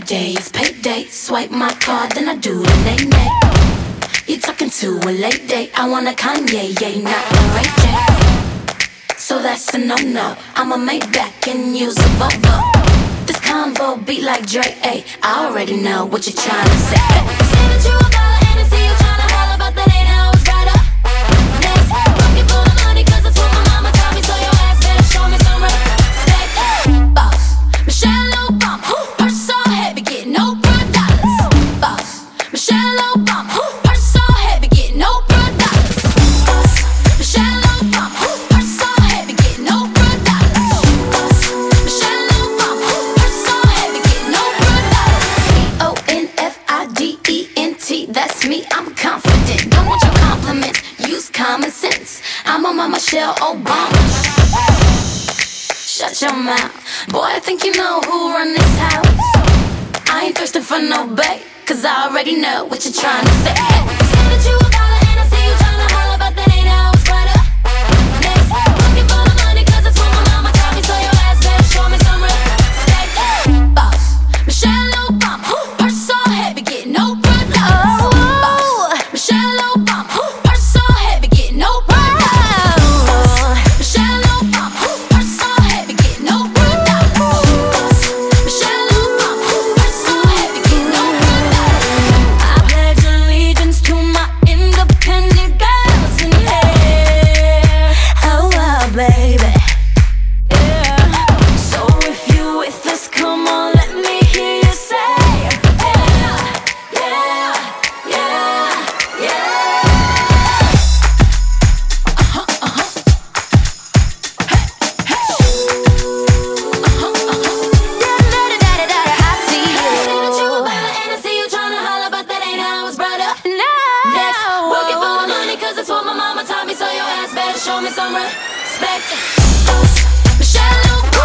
birthday, it's payday. Swipe my card, then I do the nay-nay. You talking to a late date. I want a Kanye, yeah, not a Ray J. So that's a no-no. I'm a Maybach and use a Volvo. This convo beat like Dre, ayy. I already know what you're trying to say. Say that you a baller and I see you trying to holler, but that ain't how it's right up. Next, looking for the money, cause that's what my mama taught me. So your ass better show me some respect. Boss, Michelle Obama, purse so heavy, get no $1. Boss, Michelle Obama, purse so heavy, get no $1. Boss, Michelle Obama, purse so heavy, get no $1. Boss, Michelle Obama, purse so heavy, get no $1. CONFIDENT, that's me, I'm confident. Don't want your compliments, use common sense. I'm on my Michelle Obama. Shut your mouth, boy, I think you know who run this house. I ain't thirsting for no bait, cause I already know what you're trying to say. Say that you a baller and I see you trying to holler, but that ain't how it's right up. Next, looking for the money, cause that's what my mama taught me. So your ass better show me some respect. Boss, Michelle Obama, purse so heavy, get no $1. Boss, Michelle Obama, purse so heavy, get no $1. Michelle Obama, purse so heavy, get no $1. Michelle Obama, purse so heavy, get no $1. I pledge allegiance to my independent girls in here. Oh, wow, baby. Yeah. So if you with us, come on, let me hear you say, yeah, yeah, yeah, yeah. I see you. Say that you a baller and I see you tryna holler, but that ain't how it's brought up. No. Next, working for the money, cause that's what my mama taught me. So your ass better show me some respect. Boss, Michelle Obama.